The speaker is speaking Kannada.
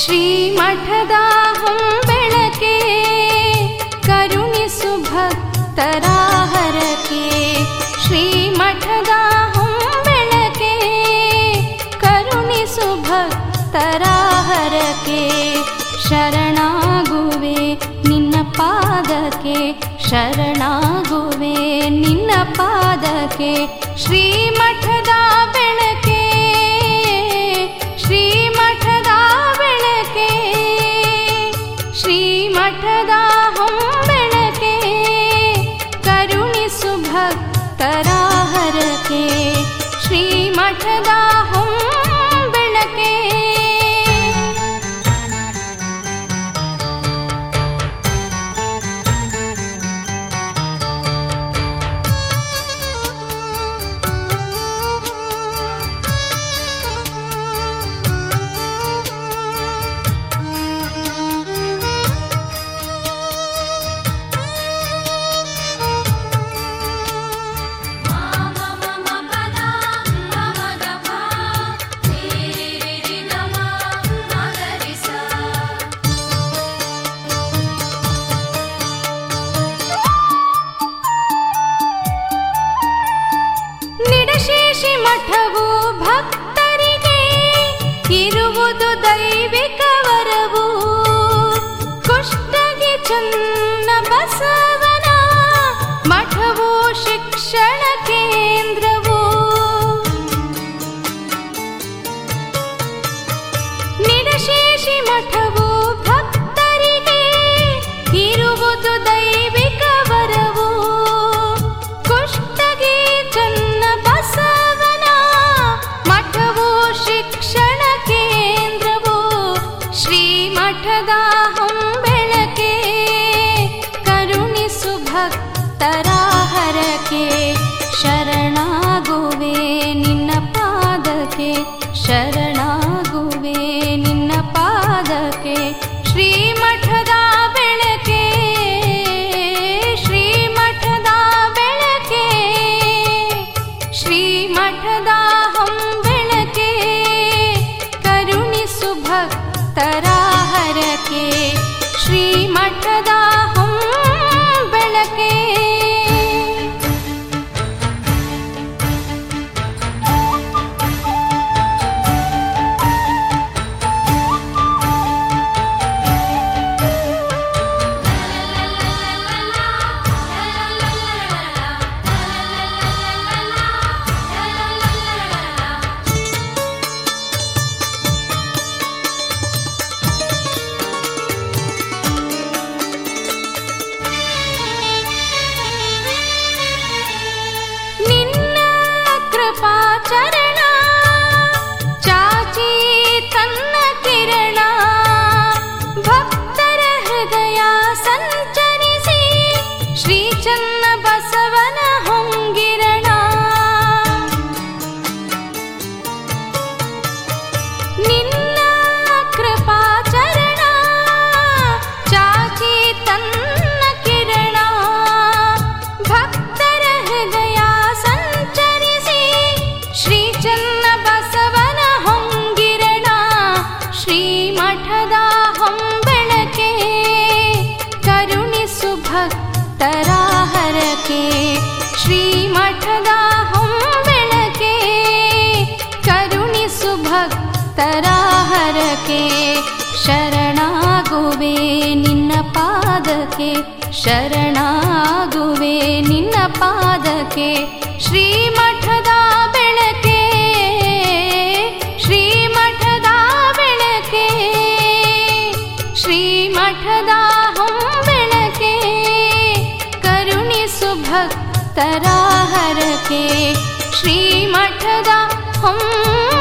ಶ್ರೀಮಠದ ಹೊಂಬೆಳಕೆ ಕರುಣಿಸು ಭಕ್ತರ ಹರಕೆ. ಶ್ರೀಮಠದ ಹೊಂಬೆಳಕೆ ಕರುಣಿಸು ಭಕ್ತರ ಹರಕೆ. ಶರಣಾಗುವೆ ನಿನ್ನ ಪಾದಕ್ಕೆ, ಶರಣಾಗುವೆ ನಿನ್ನ ಪಾದಕ್ಕೆ. ಶ್ರೀಮಠದ ಬೆಳಕೆ, ಶ್ರೀಮಠದ ಬೆಳಕೆ, ಶ್ರೀಮಠದ ಹೊಂಬೆಳಕೆ ಕರುಣಿಸು ಭಕ್ತರ ಹರಕೆ. ಶ್ರೀಮಠದ ಹೊಂಬೆಳಕೆ. ಮಠವು ಭಕ್ತರಿಗೆ ಇರುವುದು ದೈವಿಕ ವರವು. ಕುಷ್ಟಗಿ ಚನ್ನ ಬಸವನ ಮಠವು ಶಿಕ್ಷಣ ಕೇಂದ್ರವು. ನಿಡಶೇಷಿ ಮಠವು ಭಕ್ತರಿಗೆ ಇರುವುದು ದೈವಿಕ ವರವು. ಕುಷ್ಟಗಿ ಚನ್ನ ಬಸವನ ಮಠವು ಶಿಕ್ಷಣ ಕೇಂದ್ರವು. ಶ್ರೀಮಠದ ಹೊಂಬೆಳಕೆ ಕರುಣಿಸು ಭಕ್ತರ ಹರಕೆ. ಶರಣಾಗುವೆ ನಿನ್ನ ಪಾದಕ್ಕೆ, ಶರಣಾಗುವೆ ನಿನ್ನ ಪಾದಕ್ಕೆ. ಶ್ರೀಮಠದ ಬೆಳಕೆ, ಶ್ರೀಮಠದ ಬೆಳಕೆ, ಶ್ರೀಮಠದ ಹೊಂಬೆಳಕೆ ಕರುಣಿಸು ಭಕ್ತರ ಹರಕೆ. ಶ್ರೀಮಠದ ಹೊಂಬೆಳಕೆ. ಚರಣ ಚಾಚಿ ತನ್ನ ಕಿರಣ ಭಕ್ತರ ಹೃದಯ ಸಂಚರಿಸಿ ಶ್ರೀ ಚನ್ನ ಬಸವನ ಹೊಂಗಿರಣ. ನಿನ್ನ ಕೃಪಾ ಚರಣ ಚಾಚಿ ತನ್ನ ಕಿರಣ ಭಕ್ತರ ಹೃದಯ ಸಂಚರಿಸಿ ಶ್ರೀ ಚನ್ನ ಬಸವನ ಹೊಂಗಿರಣ. ಶ್ರೀಮಠದ ಹೊಂಬೆಳಕೆ ಕರುಣಿಸು ಭಕ್ತರ ಹರಕೆ. ಶ್ರೀಮಠದ ಹೊಂಬೆಳಕೆ ಕರುಣಿಸು ಭಕ್ತರ ಹರಕೆ. ಶರಣಾಗುವೆ ನಿನ್ನ ಪಾದಕ್ಕೆ, ಶರಣಾಗುವೆ ನಿನ್ನ ಪಾದಕ್ಕೆ. ಶ್ರೀಮಠದ ಬೆಳಕೆ, ಶ್ರೀಮಠದ ಬೆಳಕೆ, ಶ್ರೀಮಠದ ಹೊಂಬೆಳಕೆ ಕರುಣಿಸು ಭಕ್ತರ ಹರಕೆ. ಶ್ರೀಮಠದ ಹೊಂ